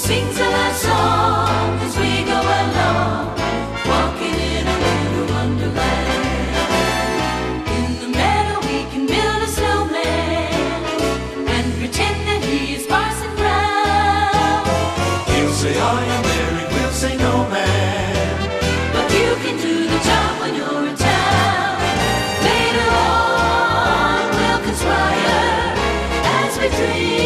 sings a love song as we go along, walking in a little wonderland. In the meadow we can build a snowman and pretend that he is Parson Brown. He'll say I am Mary, we'll say no man, but you can do the job when you're in town. Later on we'll conspire as we dream